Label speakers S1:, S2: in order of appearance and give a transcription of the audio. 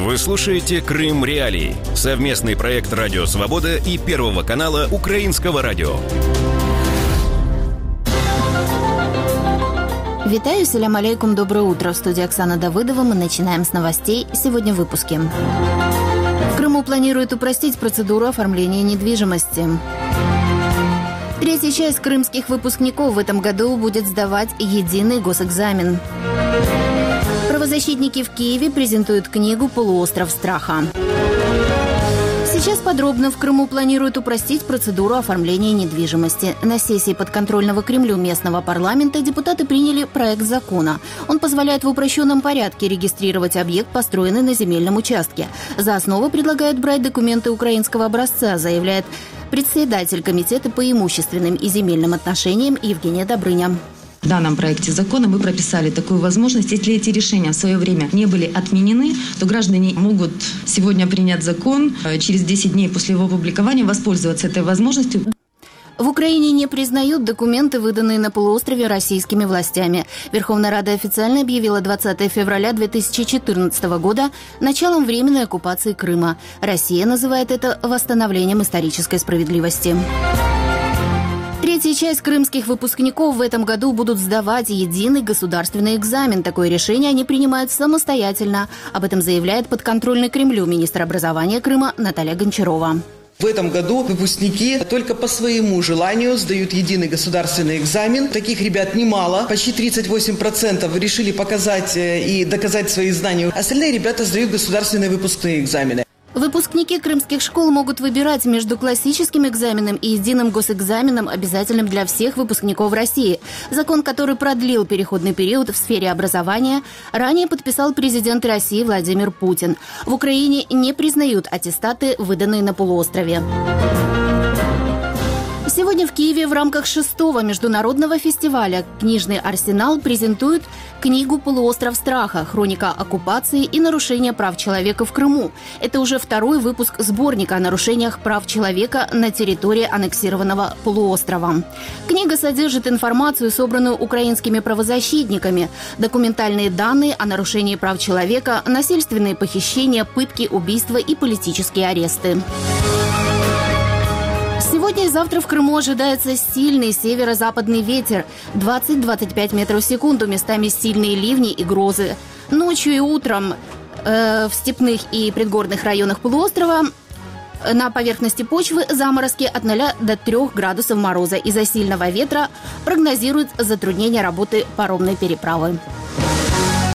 S1: Вы слушаете «Крым Реалии» – совместный проект «Радио Свобода» и Первого канала Украинского радио.
S2: Витаю, салям алейкум, доброе утро. В студии Оксана Давыдова. Мы начинаем с новостей. Сегодня в выпуске. В Крыму планируют упростить процедуру оформления недвижимости. Третья часть крымских выпускников в этом году будет сдавать единый госэкзамен. Правозащитники в Киеве презентуют книгу «Полуостров страха». Сейчас подробно. В Крыму планируют упростить процедуру оформления недвижимости. На сессии подконтрольного Кремлю местного парламента депутаты приняли проект закона. Он позволяет в упрощенном порядке регистрировать объект, построенный на земельном участке. За основу предлагают брать документы украинского образца, заявляет председатель комитета по имущественным и земельным отношениям Евгения Добрыня.
S3: В данном проекте закона мы прописали такую возможность. Если эти решения в свое время не были отменены, то граждане могут сегодня принять закон, через 10 дней после его опубликования воспользоваться этой возможностью.
S2: В Украине не признают документы, выданные на полуострове российскими властями. Верховная Рада официально объявила 20 февраля 2014 года началом временной оккупации Крыма. Россия называет это восстановлением исторической справедливости. Третья часть крымских выпускников в этом году будут сдавать единый государственный экзамен. Такое решение они принимают самостоятельно. Об этом заявляет подконтрольный Кремлю министр образования Крыма Наталья Гончарова.
S4: В этом году выпускники только по своему желанию сдают единый государственный экзамен. Таких ребят немало. Почти 38% решили показать и доказать свои знания. Остальные ребята сдают государственные выпускные экзамены.
S2: Выпускники крымских школ могут выбирать между классическим экзаменом и единым госэкзаменом, обязательным для всех выпускников России. Закон, который продлил переходный период в сфере образования, ранее подписал президент России Владимир Путин. В Украине не признают аттестаты, выданные на полуострове. Сегодня в Киеве в рамках 6-го международного фестиваля «Книжный арсенал» презентуют книгу «Полуостров страха. Хроника оккупации и нарушения прав человека в Крыму». Это уже второй выпуск сборника о нарушениях прав человека на территории аннексированного полуострова. Книга содержит информацию, собранную украинскими правозащитниками, документальные данные о нарушении прав человека, насильственные похищения, пытки, убийства и политические аресты. Сегодня и завтра в Крыму ожидается сильный северо-западный ветер 20-25 метров в секунду, местами сильные ливни и грозы. Ночью и утром в степных и предгорных районах полуострова на поверхности почвы заморозки от 0 до 3 градусов мороза. Из-за сильного ветра прогнозируют затруднение работы паромной переправы.